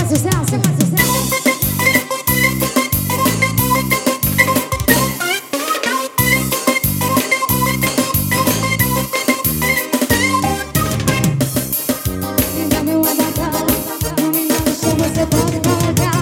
mais sucesso, mais sucesso. Ainda meu abacate, não me deixa, você pode colocar.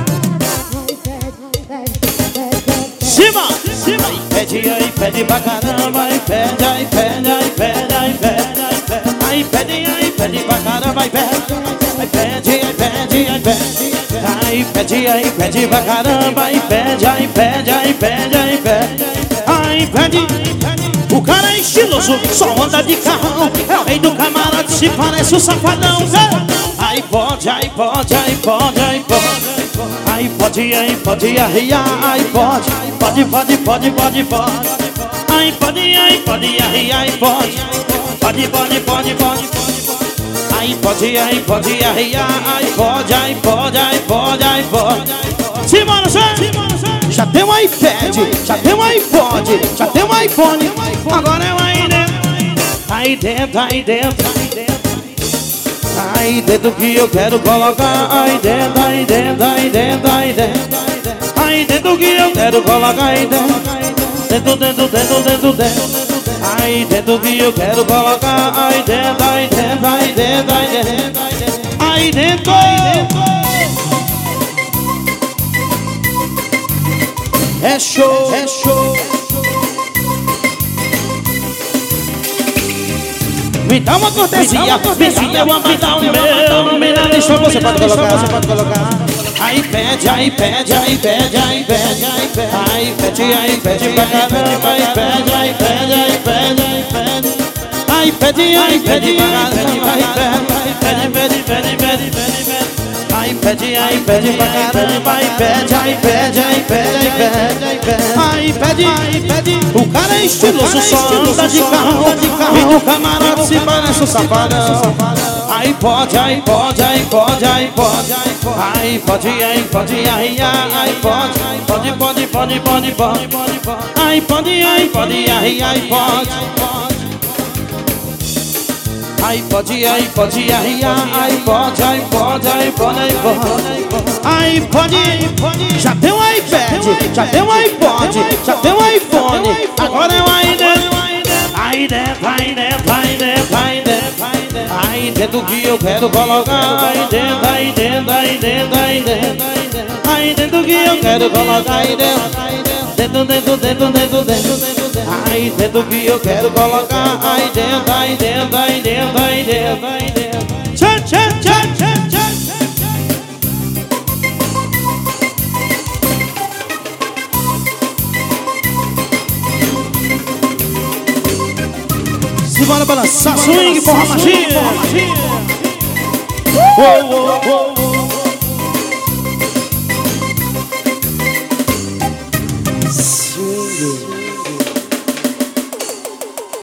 Cima, cima. Pede aí, pede pra caramba. Aí pede, aí pede, aí pede, aí pede, aí pede. Aí pede pra caramba. Aí pede, aí pede, aí pede, aí pede. Aí pede pra caramba. Aí pede, aí pede, aí pede, aí pede. Aí pede. O cara é estiloso, só anda de carrão. É o rei do camarote, se parece o safadão. Aí pode, aí pode, aí pode, aí pode. Aí pode arriar, aí pode. Pode, pode, pode, pode, pode. Aí pode arriar, aí pode. Pode, pode, pode, pode. Aí pode arriar, aí pode, aí pode, aí pode, aí pode. Simbora, já tem um iPad, já tem um iPod, já tem um iPhone. Agora é o aí dentro, aí dentro, aí dentro, aí dentro. Aí dentro que eu quero colocar, aí dentro, aí dentro, aí dentro, aí dentro. Aí dentro que eu quero colocar, aí dentro. Dentro, dentro, dentro, dentro, dentro. Aí dentro que eu quero colocar, aí dentro, aí dentro, aí dentro, aí dentro. Aí dentro, aí dentro. É show, é show. Me dá uma cortesia, me dá uma cortesia, me dá, deixa você pode colocar, você pode colocar. Aí pede, aí pede, aí pede, aí pede, aí pede. Aí pede, aí pede pra caramba, aí pede, aí pede, aí pede, aí pede. Aí pede, aí pede pra caramba, aí pede, pede, pede, pede, pede, pede. Aí pede pra caramba, aí pede, aí pede, aí pede, aí pede, aí pede. Aí pede, aí pede. O cara é estiloso, só anda de carro. E no camarote se parece um safadão. Aí pode, aí pode, aí pode, aí pode. Aí pode, aí pode arriar, aí pode. Pode, pode, pode, pode, pode. Aí pode arriar, aí pode. Aí pode arriar, aí pode, aí pode, aí pode, aí pode. Aí pode, já tem um iPad, já tem um iPod, já tem um iPhone. Agora é o aí dentro, aí dentro, aí dentro, aí dentro, aí dentro. Aí dentro que eu quero colocar, aí dentro, aí dentro, aí dentro, aí dentro. Aí dentro que eu quero colocar, aí dentro. Dentro, dentro, dentro, dentro, dentro, dentro. Aí dentro que eu quero colocar, aí dentro, aí dentro, aí dentro, aí dentro, aí dentro. Tchau, tchau, tchau, tchau, tchau. Simbora balançar, swing, porra, magia.